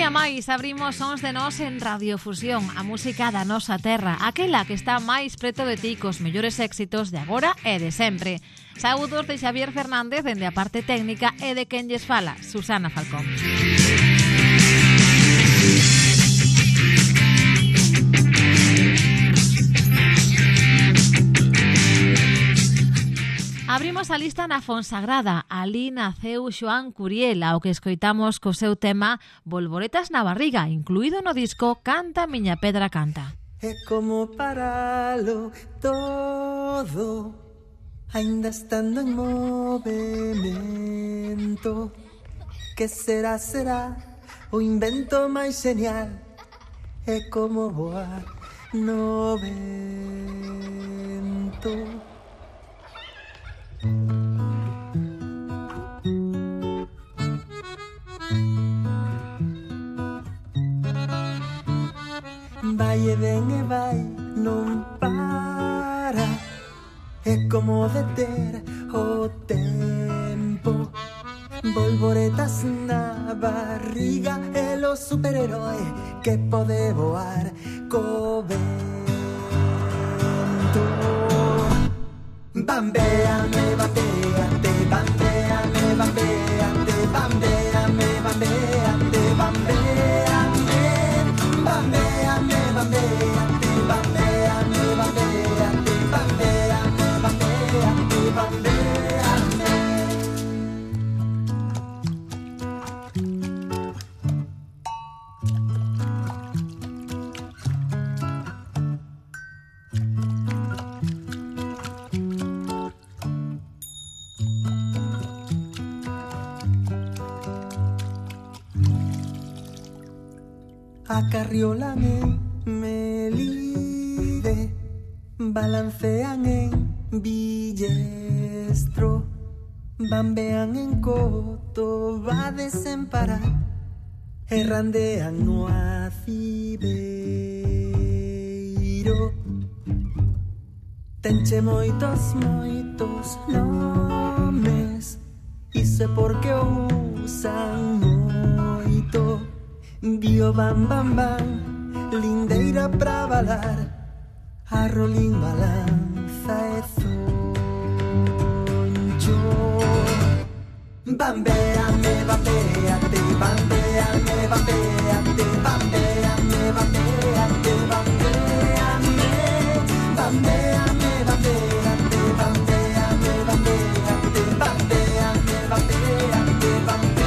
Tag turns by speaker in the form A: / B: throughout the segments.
A: día máis abrimos Sons de Nós en Radiofusión, a música da nosa terra, aquela que está máis preto de ti cos mellores éxitos de agora e de sempre. Saúdos de Xavier Fernández dende a parte técnica e de quen lles fala, Susana Falcón. Abrimos a lista na Fonsagrada. Ali naceu Xoán Curiel, ao que escoitamos co seu tema Bolboretas na barriga, incluído no disco Canta miña pedra canta.
B: É como paralo todo, ainda estando en movimento. Que será, será o invento máis genial. É como voar no vento. Vai e ven e vai, non para. É como deter o tempo. Bolboretas na barriga, é o superherói que pode voar co vento. Bambeame, bambeate, bambeame, bambeate, bambeame, bambeate, bambeame, bambeame, bambeate, bambeame, bambeate, bambeame, bambeate, bambeame. A carriola me lide, balancean en billestro, bambean en coto, va desemparar, errandean no acibeiro. Tenche moitos, moitos nomes, iso é porque o usan moito. Dio bam bam bam, lindeira pra balar, a rolín balanza e zoncho. Bambeame, bambeate, bambeame, bambeate, bambeame, bambeate, bambeame, bambeame, bambeate, bambeame, bambeate, bambeame, bambeate, bambeame.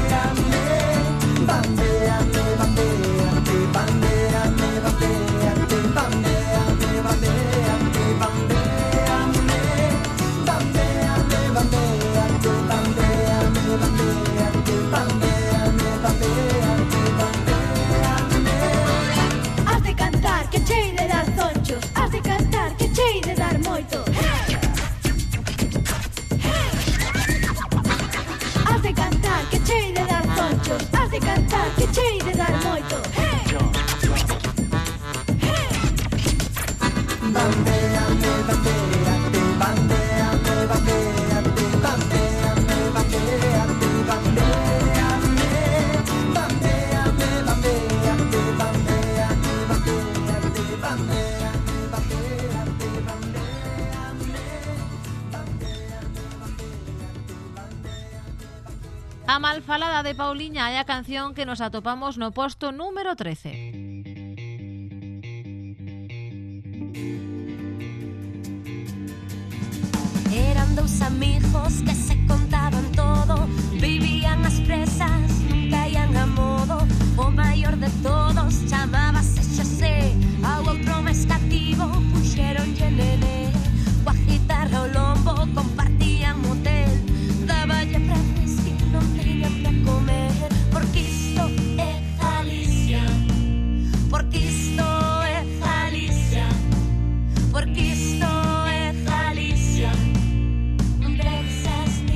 C: Has de cantar que chei de dar zonchos, has de cantar que chei de dar moito. Has de cantar que chei de dar zonchos, has de cantar que chei de dar moito.
B: Bambeame, bambeate, bambeame, bambeate, bambeame, bambeate, bambeame, bambeame, bambeate, bambeame, bambeate, bambeame, bambeate.
A: A Malfalada de Pauliña é a canción que nos atopamos no posto número 13.
D: Eran dous amigos que se contaban todo, vivían as presas, nunca ian a modo. O maior de todos chamábase Xosé, ao outro máis cativo puxeronlle Nené. Coa guitarra ao lombo compartían motel, dáballe pra whisky, non tiñan pra comer. Porque isto é Galicia, porque isto é Galicia, porque isto é Galicia. Texas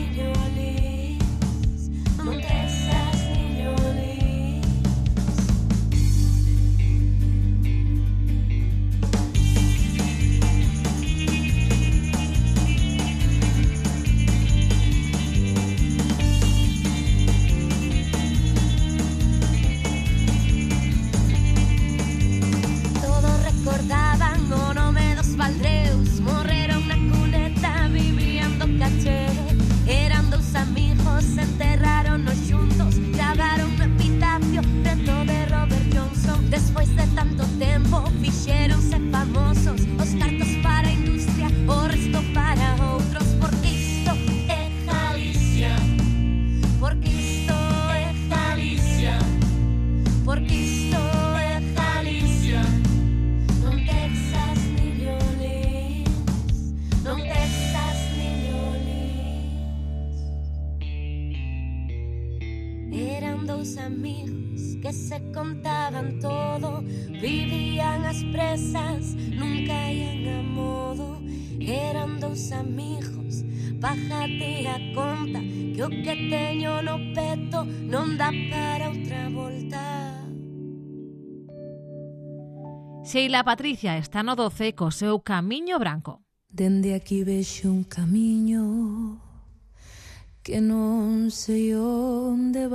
D: amigos que se contaban todo, vivían as presas, nunca ian a modo. Eran dous amigos, bájate a conta que o que teño no peto non dá para outra volta.
A: Sheila Patricia está no 12 co seu Camiño Branco.
E: Dende aquí vexo un camiño que non sei onde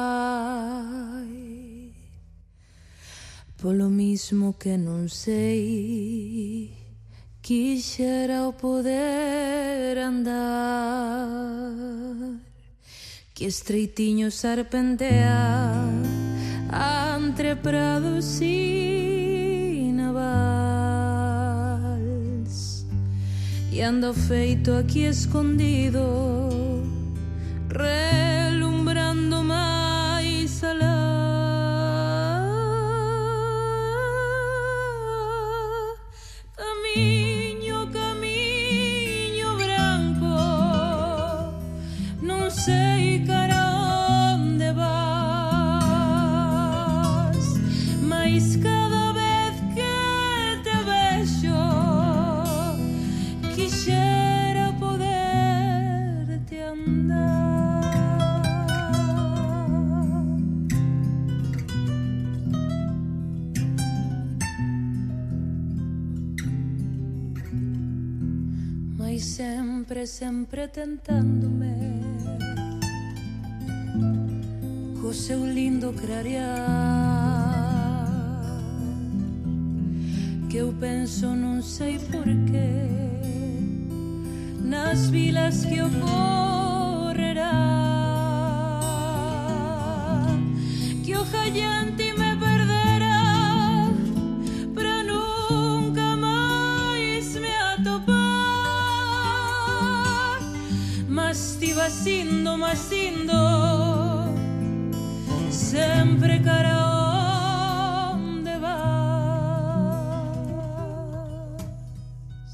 E: vai, polo mismo que non sei, quixera o poder andar, que estreitiño serpentea entre prados e navals, e ando feito aquí escondido, relumbrando máis alá. Camiño, camiño branco, non sei cara onde vas, mais cada vez que te vexo quixera poderte andar. Mais sempre, sempre tentándome co seu lindo clarear, que eu penso non sei porqué nas vilas que ocorrerá, que o jallante me perderá para nunca máis me atopar. Mas ti vas indo, sempre cara onde vas.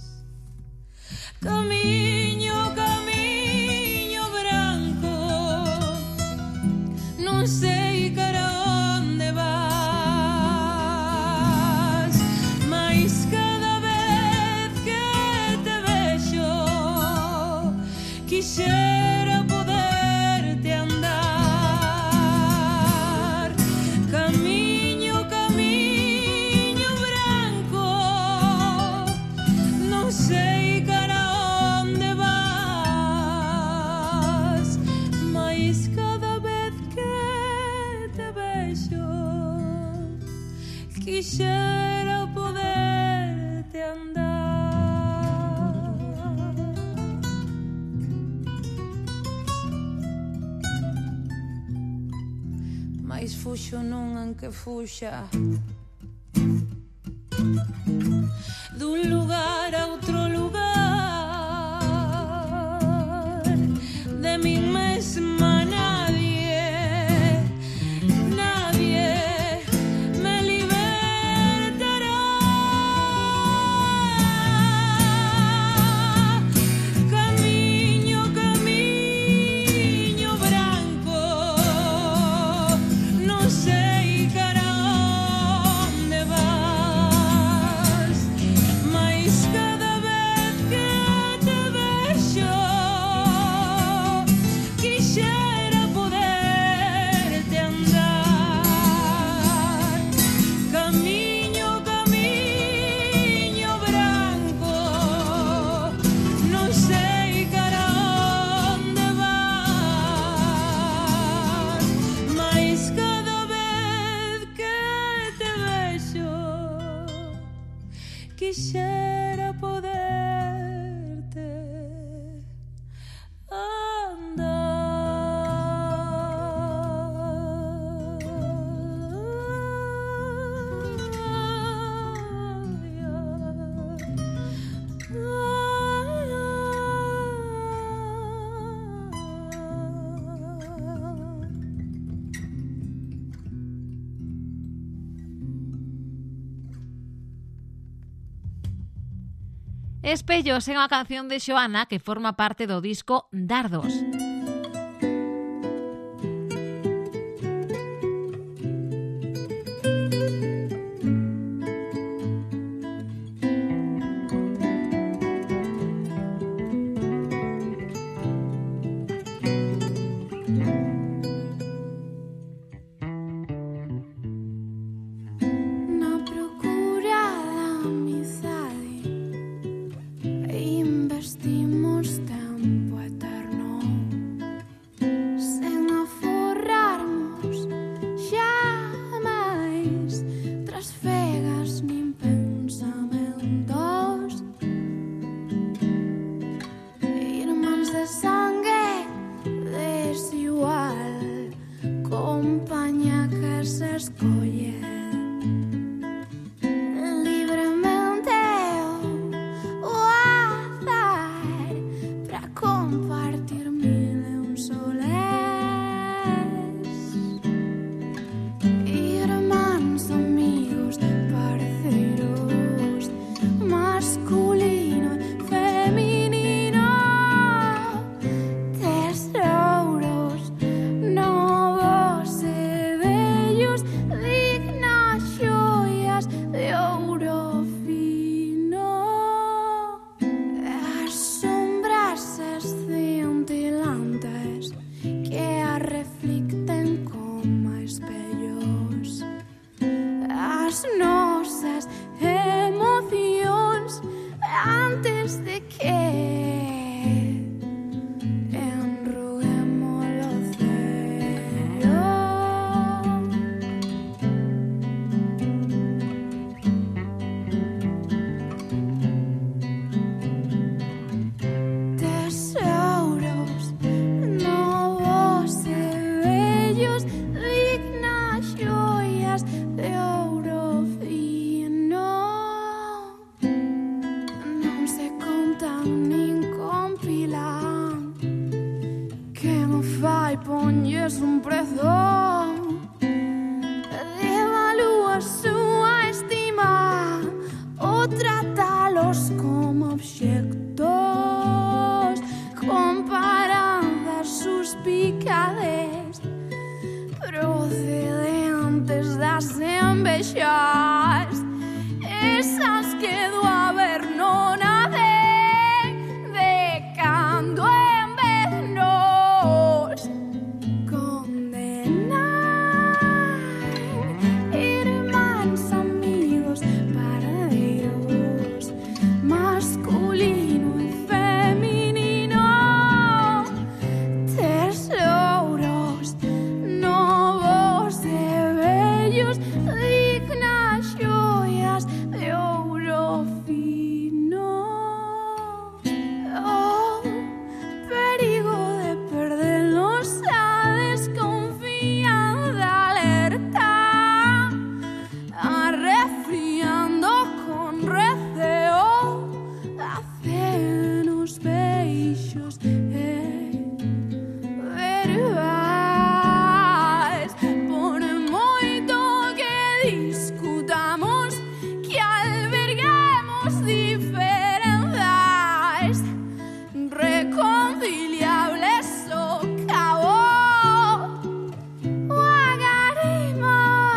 E: Camiño, camiño branco, non sei cara onde vas, mais cada vez que te vexo quixera poderte andar. Camiño, camiño branco, non sei cara onde vas, mais cada vez que te vexo quixera poderte andar. Mais fuxo non anque fuxa dun lugar a outro lugar, de min mesma nadie me libertará. Camiño, camiño branco, non sei cara onde vas, mais cada vez que te vexo quixera poderte andar. Camiño, camiño branco, non sei cara onde vas, mais cada vez que te vexo quixera poderte andar.
A: Espellos é unha canción de Xoana que forma parte do disco Dardos.
C: masculino e feminino, tesouros novos e vellos, dignas xoias de ouro fino. As sombras escintilantes que a reflicten como espellos, as nosas emocións antes de que enruguemos o cero. Tesouros novos e vellos, dignas xoias de ouro fino. Non se contan nin compilan, que me fai poñes un prezo. Devalúa súa estima ou tratalos como obxectos, comparanzas suspicades procedentes das envexas, esas que do haber non haber, de cando en vez nos condenan. Irmáns, amigos, paradeiros, masculino e feminino, tesouros novos e vellos, dignas xoias de ouro fino. Oh, perigo de perdernos, a desconfianza alerta, arrefriando con receo, hacenos beijos verbais. Por moito que discutamos, que alberguemos diferenzas reconciliables ao cabo o agarimo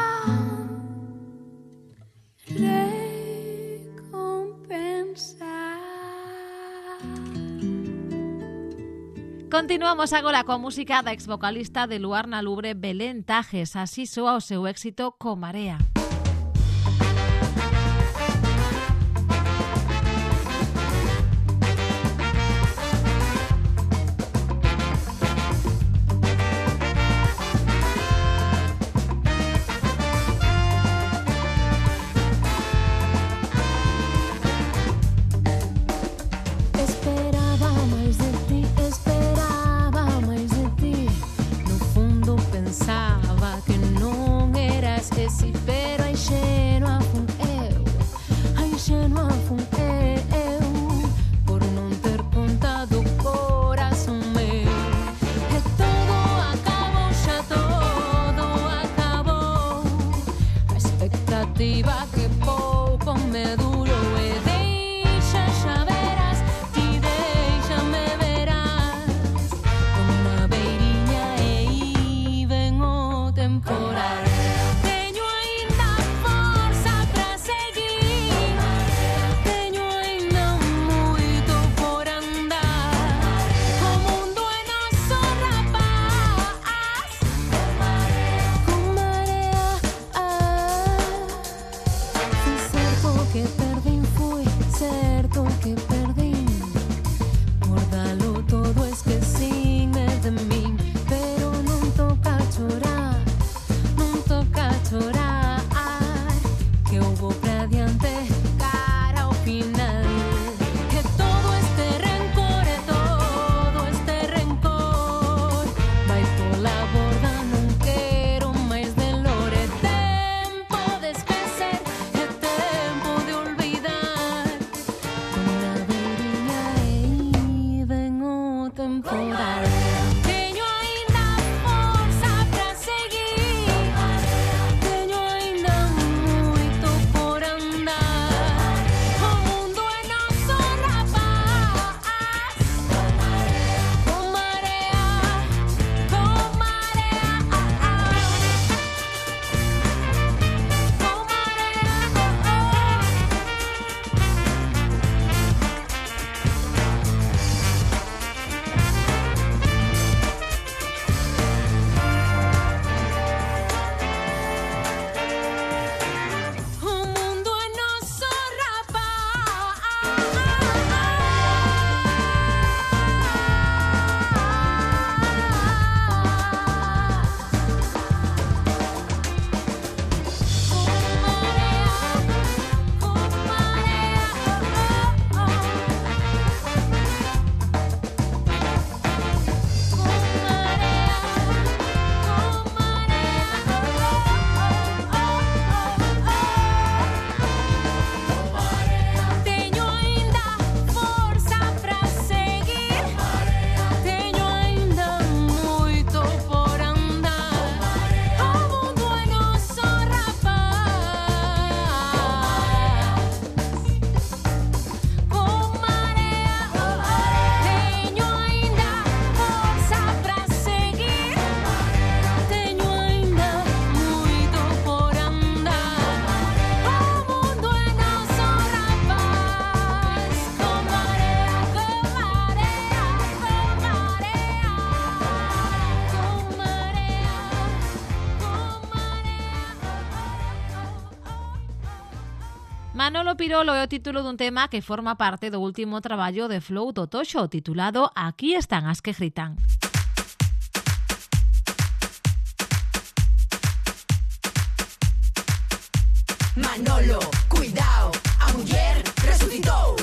C: recompensar.
A: Continuamos agora coa música da exvocalista de Luar na Lubre, Belén Tajes. Así soa o seu éxito Co Marea.
D: Esperaba máis de ti, esperaba máis de ti. No fundo pensaba que non eras ese, pero a inxenua fun eu, a inxenua fun eu, por non ter contado o corazón meu. E todo acabou, xa todo acabou. A expectativa que pouco me durou e deixa xa verás, ti déixame verás, como unha beiriña e ven o temporal. Teño aínda forza pra seguir, teño
A: Manolo Pirolo é o título dun tema que forma parte do último traballo de Flow do Toxo, titulado Aquí están as que gritan.
B: Manolo, cuidao, a muller resucitou.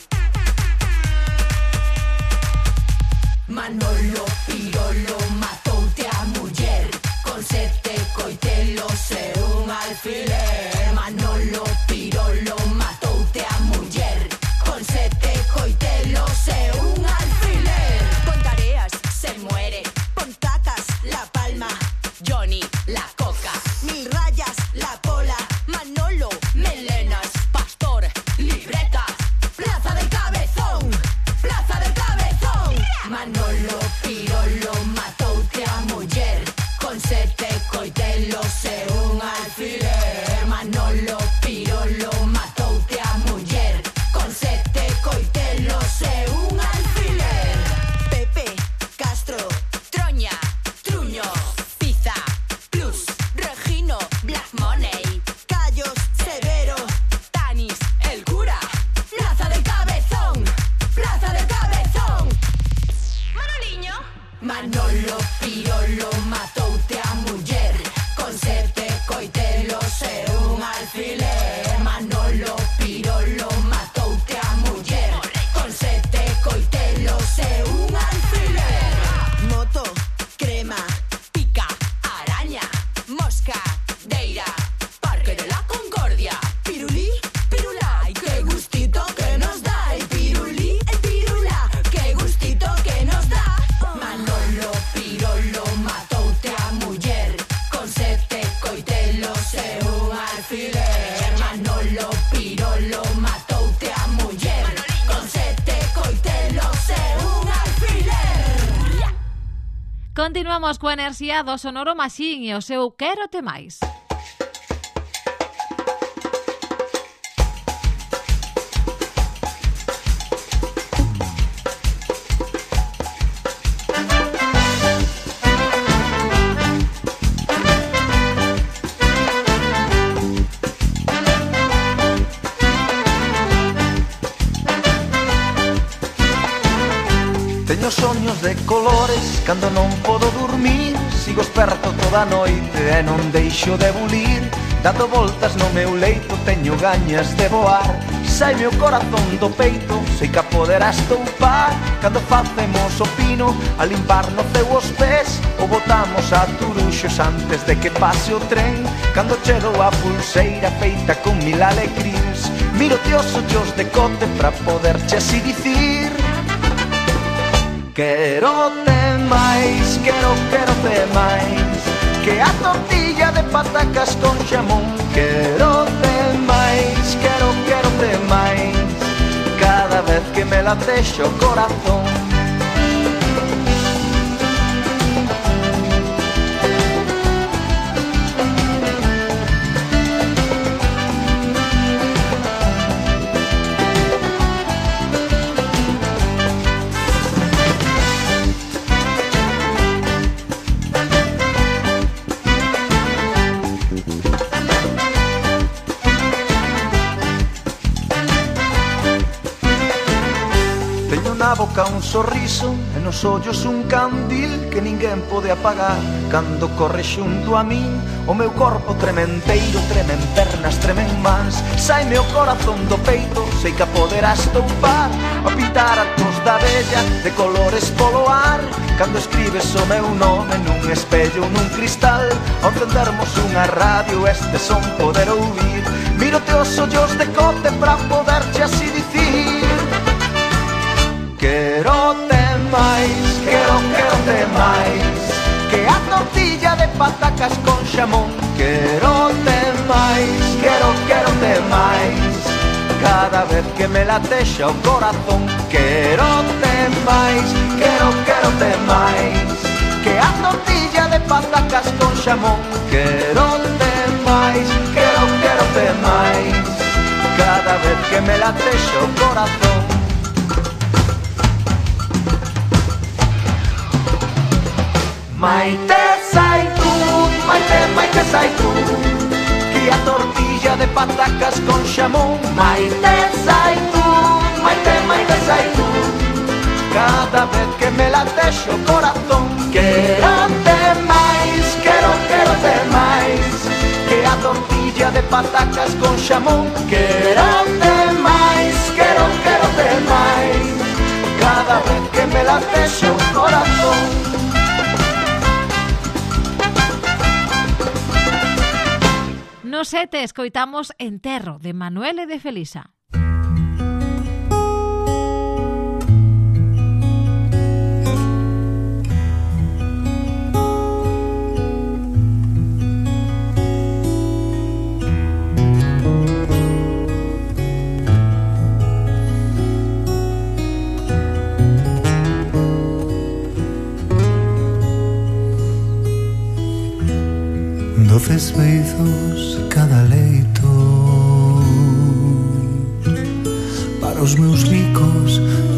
B: Manolo Pirolo matoute a muller con 7 coitelos e un alfiler. Manolo Pirolo matoute a muller con 7 coitelos e un alfiler. Con tareas se muere, con tacas la palma, Johnny la coca, 1000 rayas la cola, Manolo melenas, pastor libretas, plaza del cabezón, plaza del cabezón. Manolo Pirolo matoute a muller con 7 coitelos e un alfiler. Manolo Pirolo matoute a muller con 7 coitelos e un alfiler. Pepe Castro, Troña, Truño, Pizza, Plus, Regino, Black Money, Callos, Severo, Tanis, el cura, plaza del cabezón, plaza del cabezón. Manoliño. Manolo Pirolo matoute a muller con 7 coitelos e un alfiler. Manolo Pirolo matoute a muller con 7 coitelos e un alfiler. Moto, crema, pica, araña, mosca, deira, Parque de la Concordia, pirulí, pirulá, y qué gustito que nos da el pirulí, el pirulá, qué gustito que nos da. Manolo Pirolo matoute a muller con 7 coitelos e un alfiler. Manolo Pirolo matoute a muller con 7 coitelos e un alfiler.
A: Continuamos coa enerxía do Sonoro Machine e o seu Quérote máis.
F: Teño soños de colores cando non podo dormir. Sigo esperto toda a noite e non deixo de bulir. Dando voltas no meu leito teño gañas de voar. Saime o corazón do peito, sei que a poderás toupar. Cando facemos o pino a limpar no ceu os pés, ou botamos a turuxos antes de que pase o tren. Cando cheiro a pulseira feita con 1000 alecrins, miro-te os ollos de cote pra poderche así dicir: quérote máis, quérote máis, que a tortilla de patacas con xamón. Quérote máis, quérote máis, cada vez que me latexa o corazón. Na boca un sorriso e nos ollos un candil que ninguén pode apagar. Cando corre xunto a min o meu corpo trementeiro, tremen pernas, tremen mans. Saime o corazón do peito, sei que a poderás toupar. A pintar a cruz da bella de colores polo ar. Cando escribes o meu nome nun espello, nun cristal, ao encendermos unha radio este son poder ouvir. Miro-te os ollos de cote pra poderche así dicir: quérote máis, quérote máis, que a tortilla de patacas con xamón. Quérote máis, quérote máis, cada vez que me latexa o corazón. Quérote máis, quérote máis, que a tortilla de patacas con xamón. Quérote máis, quérote máis, cada vez que me latexa o corazón. Maite saitut, que a tortilla de patacas con xamón. Maite zaitún, maite, maite zaitún, cada vez que me latexe o corazón. Quérote máis, quérote máis, que a tortilla de patacas con xamón. Quérote máis, quérote máis, cada vez que me latexe o corazón.
A: No sete escoitamos Enterro, de Manuel e de Felisa.
G: Doces beizos cada leito para os meus bicos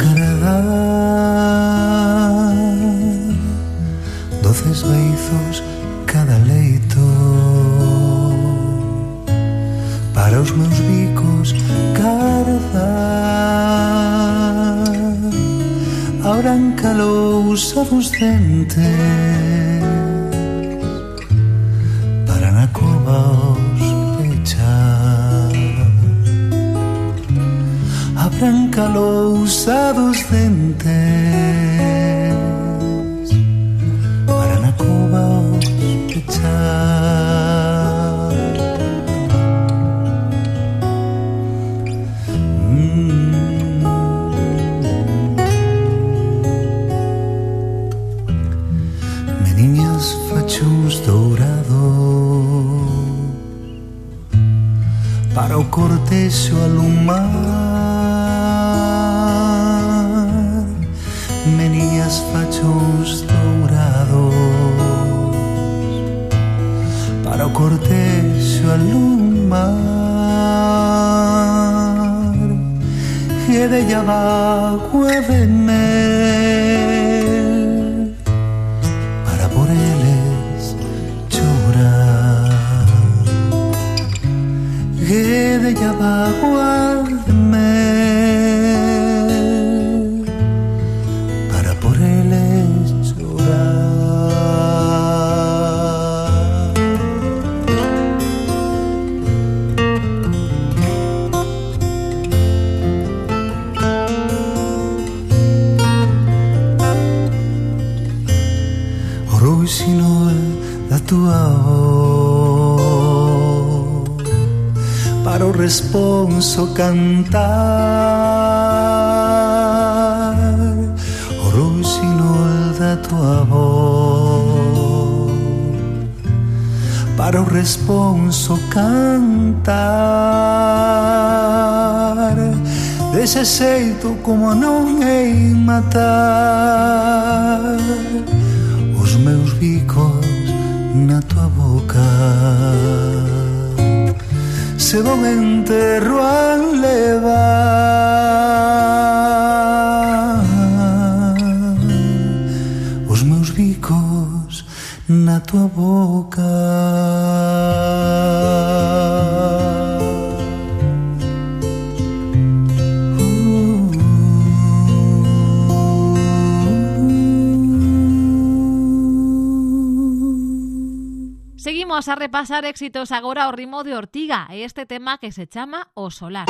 G: caradar. Doces beizos cada leito para os meus bicos caradar. A branca lousa dos dentes na cova os pechar. A branca lousa dos dentes para na cova os pechar. Meniñas fachos dourados para o cortexo alumar. Meniñas fachos dourados para o cortexo alumar. E de agua de mel para por eles chorar. Que de agua de mel para por eles chorar. O rouxinol da tua voz para o responso cantar. O rouxinol da tua voz para o responso cantar. Dese xeito como non hei matar os meus bicos na tua boca. Se vou enterro a levar os meus bicos na tua boca.
A: Seguimos a repasar éxitos agora ao ritmo de Ortiga e este tema que se chama O Solar.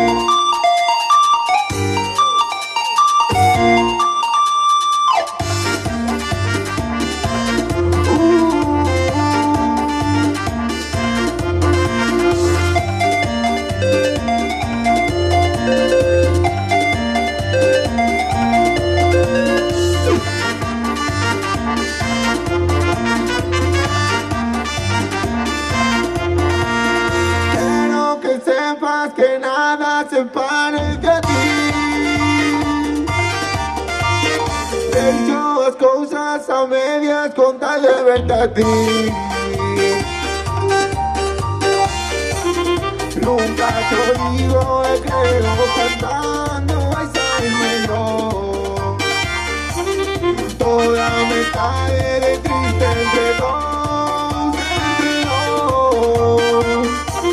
H: Que nada se parece a ti. He hecho las cosas a medias con tal de verte a ti. Nunca te digo, creo cantando esa mejor. Toda me cae de triste entre dos, entre dos.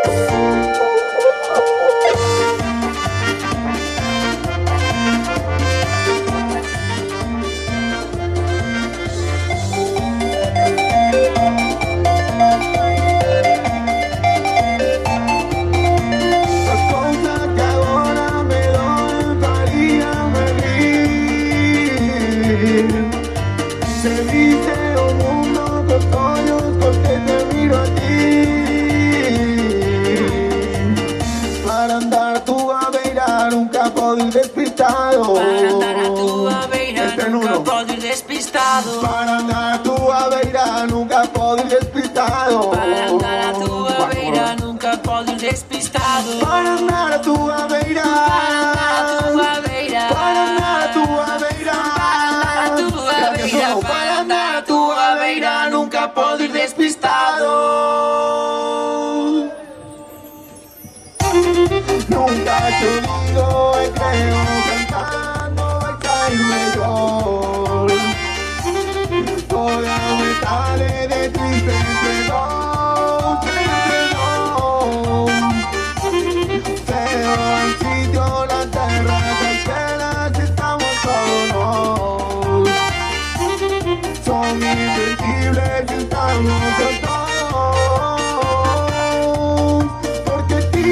H: Para andar a tua beira nunca podes despistado.
E: Para andar a tua beira nunca podes despistado.
H: Para andar a tua beira, para andar a tua beira, para andar a tua beira nunca podes despistado. Nunca te digo y creo cantando vai sair mellor. Toda metade de triste entre dos, pero el sitio, la terra, las pelas estamos todos. Son invencibles y estamos todos, porque ti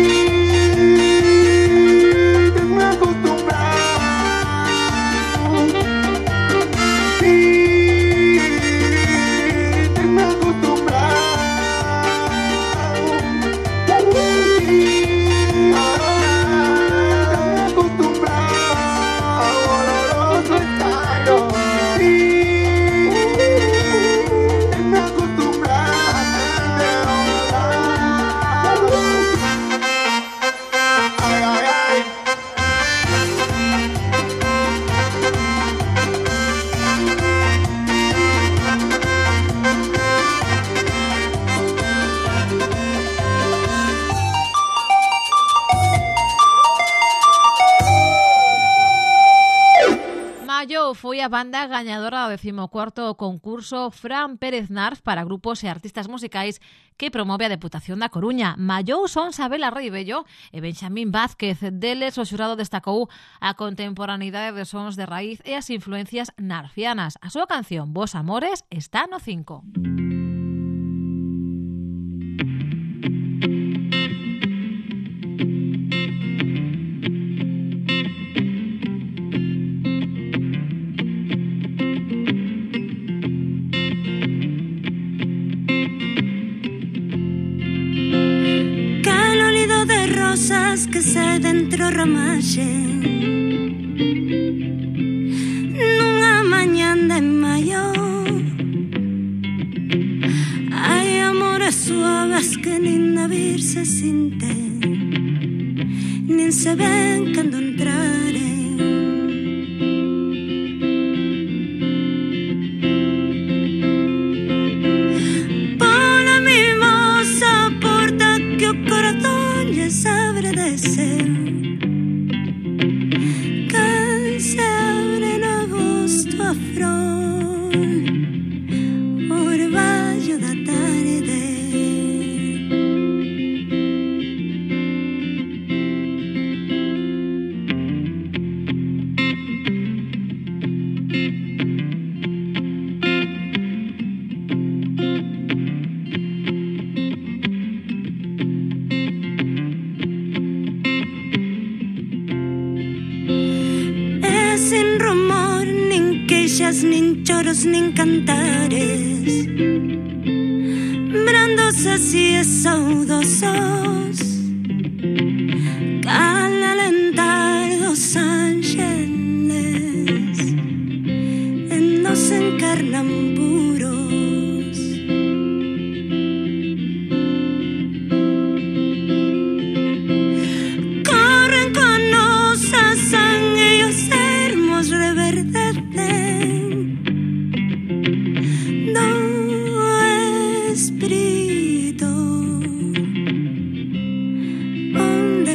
H: te me acostumbrado. Ti te me acostumbrado.
A: Foi a banda gañadora do 14º concurso Fran Pérez Narf para grupos e artistas musicais que promove a Deputación da Coruña. Mallou son Sabela Reibello e Benxamín Vázquez. Deles, o xurado destacou a contemporaneidade de sons de raíz e as influencias narfianas. A súa canción Vos Amores está no 5.
I: Que se dentro ramaxe nunha mañan de maio. Hai amores suaves que nin na vir se sinten, nin se ven cando entraren. Pola mimosa porta que o corazón lle sabe de ser. Que se abre no agosto a flor orballo da tarde. Nin choros nin cantares, brandos así e saudosos, cal alentar dos ángeles en nos encarnan puros. Corren con nosa sangue e os ermos reverdecen espírito onde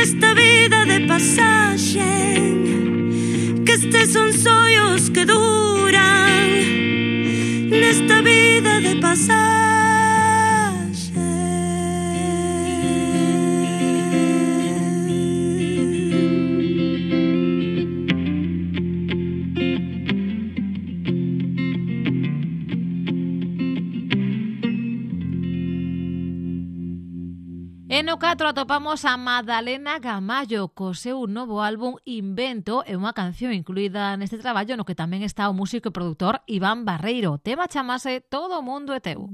I: nesta vida de pasaxe, que estes son sonhos que duran, nesta vida de pasaxe.
A: E no 4 atopamos a Madalena Gamallo co seu novo álbum Invento, e unha canción incluída neste traballo no que tamén está o músico e produtor Iván Barreiro. O tema chamase Todo o mundo é teu.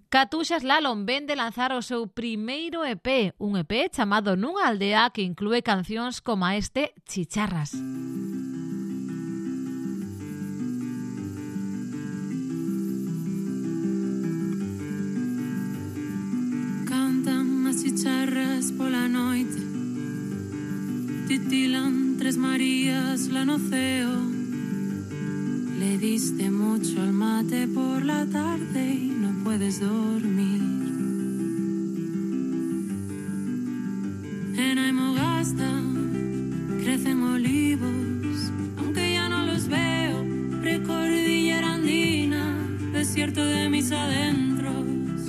A: Catuxa Slalom ven de lanzar o seu primeiro EP, un EP chamado Nunha aldea que inclúe cancións como este Chicharras.
E: Cantan as chicharras pola noite, titilan tres Marías la no ceo. Le diste mucho al mate por la tarde y no puedes dormir. En Aymogasta crecen olivos, aunque ya no los veo. Precordillera andina, desierto de mis adentros.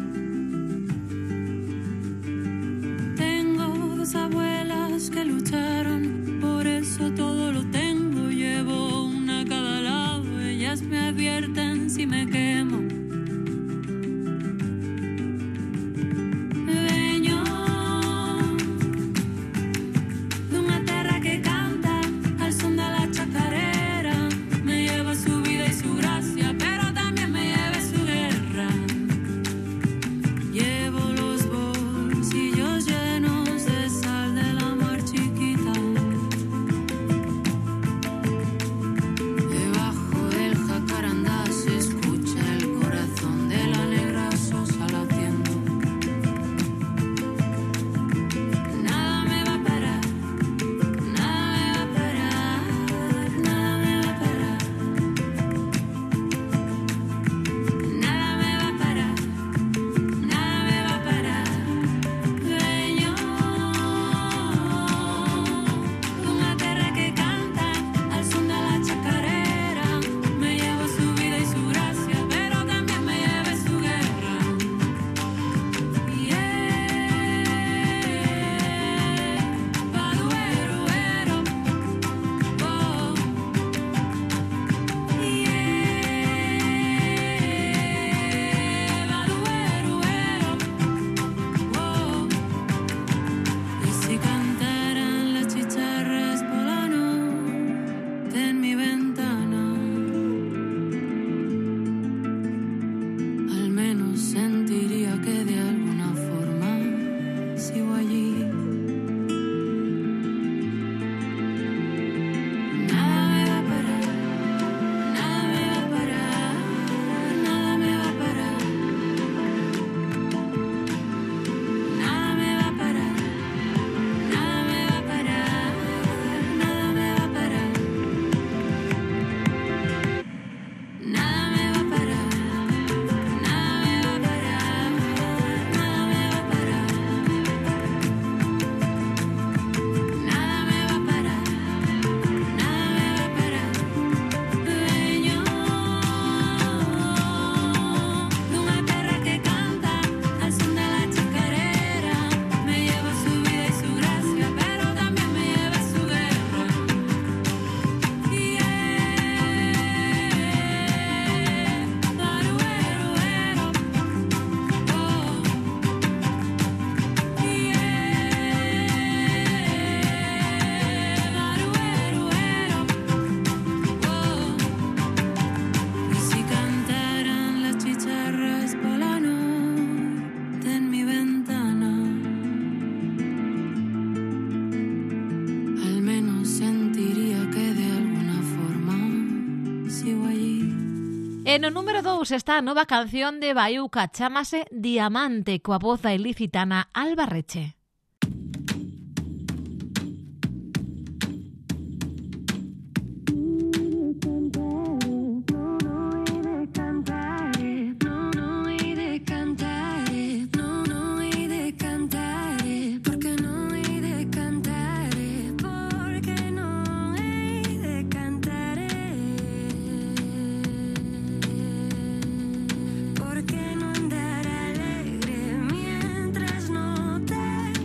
E: Tengo dos abuelas que lucharon, por eso todo lo tengo. Llevo una a cada lado, ellas me advierten si me quemo. Veño dunha terra que canta al son de la chacarera. Me lleva su vida y su gracia, pero también me lleva su guerra. Llevo los bolsillos llenos de sal de la mar chiquita. Debajo del jacarandá se escucha el corazón de la negra sosa latiendo. Nada me va a parar, nada me va a parar, nada me va a parar. Nada me va a parar, nada me va a parar. Veño dunha terra que canta al son de la chacarera. Me llevo su vida y su gracia, pero también me lleva su guerra. Baduero, oh. Baduero, oh. Y si cantaran las chicharras pola noite en mi ventana, al menos sentiría que de alguna forma sigo allí. Nada me va a parar, nada me va a parar, nada me va a parar. Nada me va a parar, nada me va a parar, nada me va a parar. Nada me va a parar, nada me va a parar, nada me va a parar. Nada me va a parar, nada me va a parar. Veño dunha terra que canta al son de la chacarera. Me lleva su vida y su gracia, pero también me lleva su guerra. Baruero, oh. Baruero, oh. Y si cantaran las chicharras pola noite en mi ventana, al menos sentiría que de alguna forma sigo allí.
A: E no número 2 está a nova canción de Baiuca, chámase Diamante, coa voz da ilicitana Alba Reche.
I: Porque no andar alegre mientras no te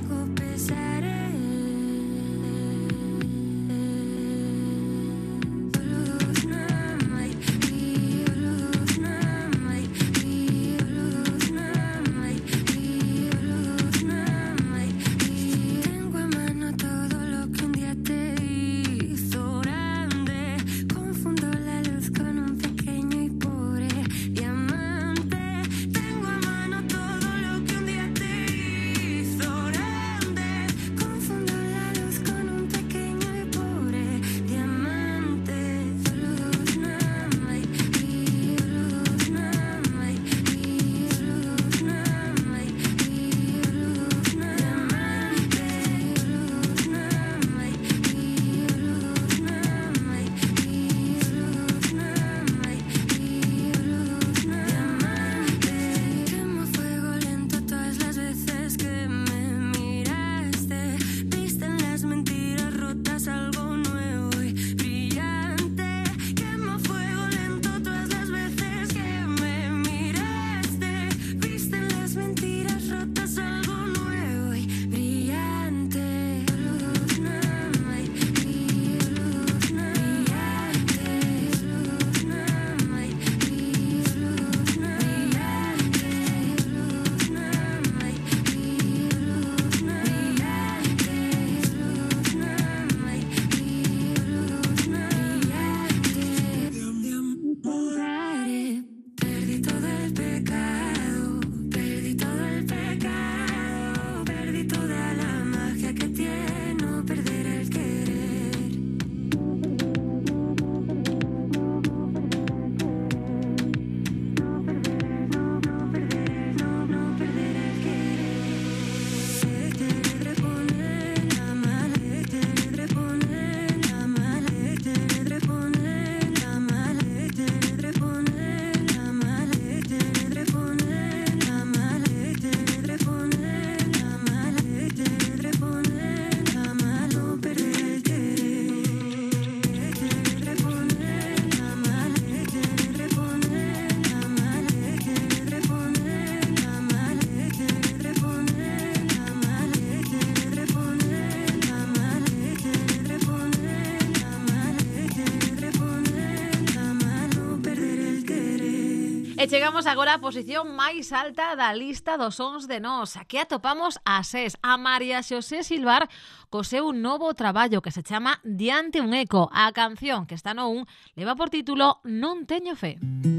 A: E chegamos agora á posición máis alta da lista dos sons de nós. Aquí atopamos a SES, a María Xosé Silvar, co seu novo traballo que se chama Diante un eco. A canción que está no 1 leva por título Non teño fe.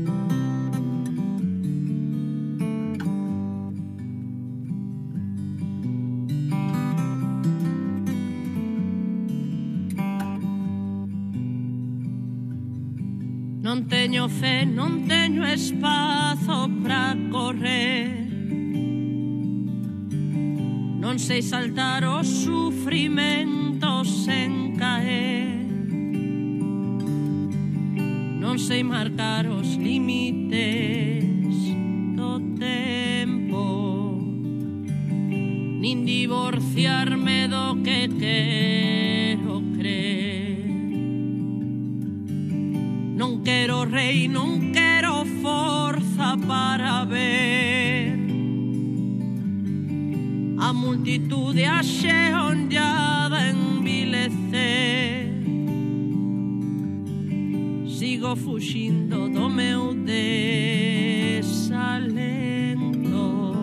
J: Non teño fe, non teño espazo para correr. Non sei saltar os sufrimentos sen caer. Non sei marcar os límites do tempo, nin divorciarme do que quero crer. Non quero rei, non quero forza para ver a multitude axeonllada envilecer. Sigo fuxindo do meu desalento,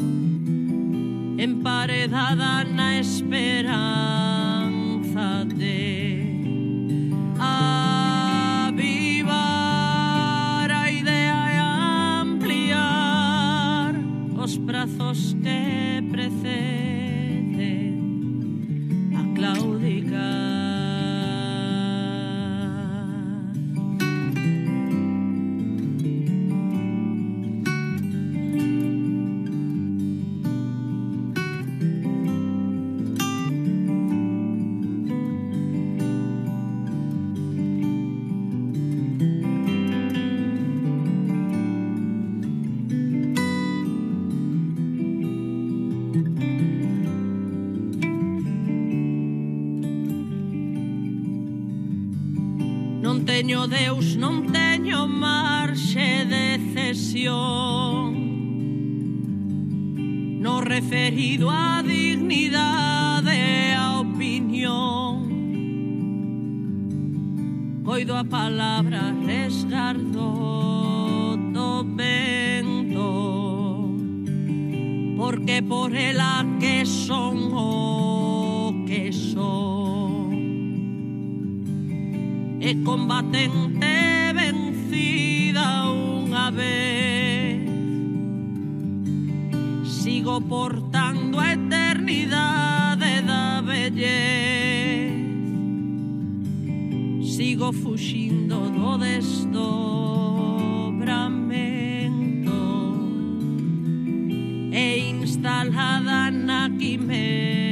J: emparedada na esperanza de brazos que preceden a claudicar. Non teño Deus, non teño marxe de cesión no referido á dignidade e á opinión. Coido a palabra resgardo do vento, porque por ela que son o que son. E combatente vencida unha vez, sigo portando a eternidade da vellez. Sigo fuxindo do desdobramento e instalada na quimera